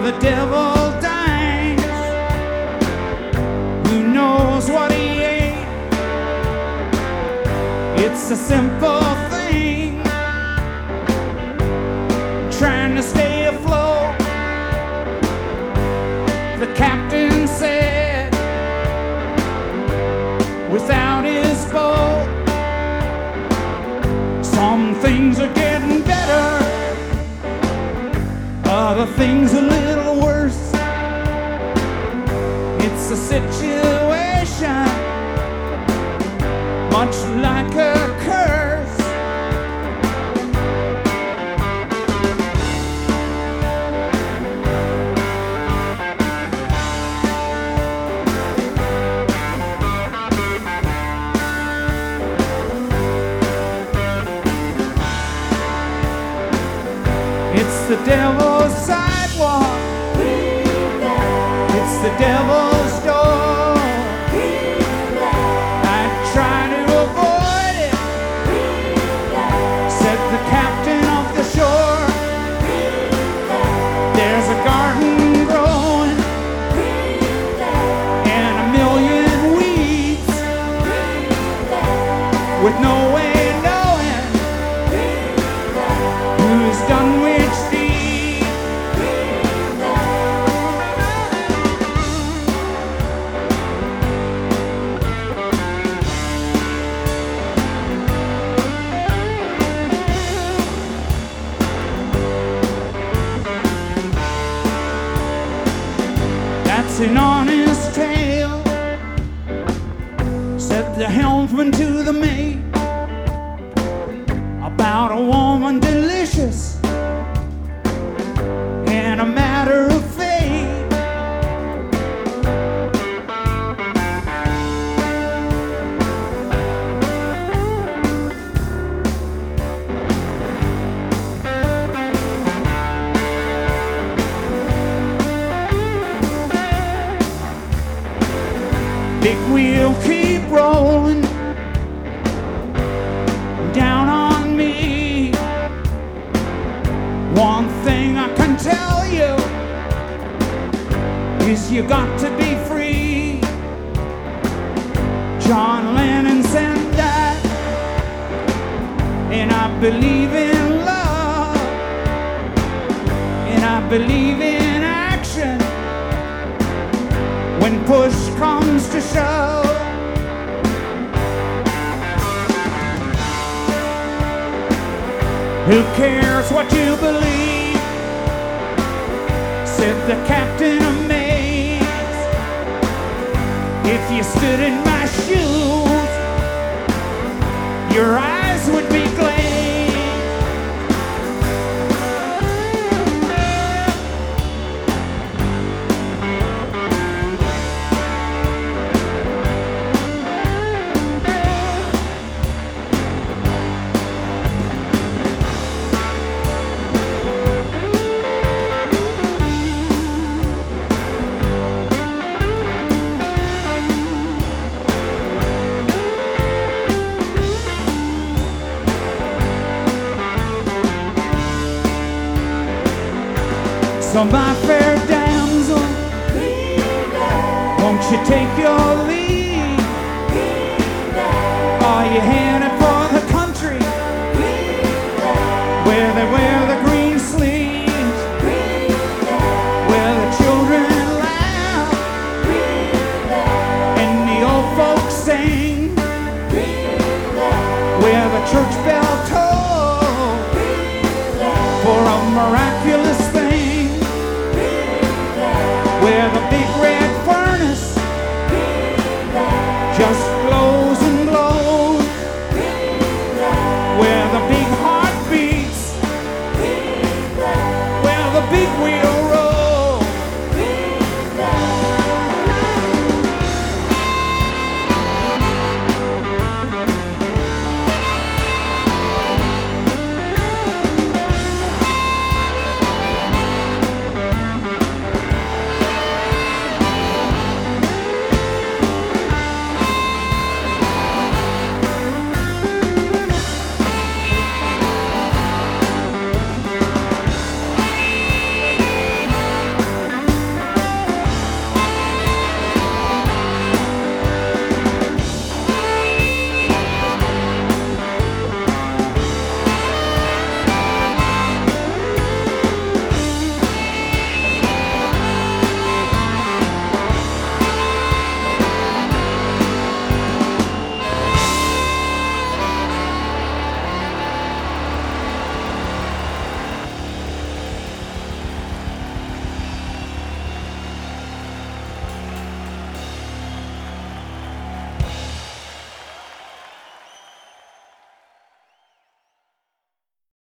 the devil dines. Who knows what he ate? It's a simple thing, trying to stay afloat. The captain said, without his boat, some things are getting better, other things a little worse. It's a situation much like a curse. It's the devil's sidewalk. It's the devil's door. I try to avoid it, said the captain of the shore. There's a garden growing and a million weeds, with no way knowing who's done which deed. That's an honest tale, said the helmsman to the mate, about a woman delicious and a matter of fate. Big wheel keep rolling down on me. One thing I can tell you is you got to be free. John Lennon said that, and I believe in love, and I believe in action when push comes to shove. Who cares what you believe, said the captain amazed. If you stood in my shoes, your eyes would be glazed. So my fair damsel, won't you take your leave? Are you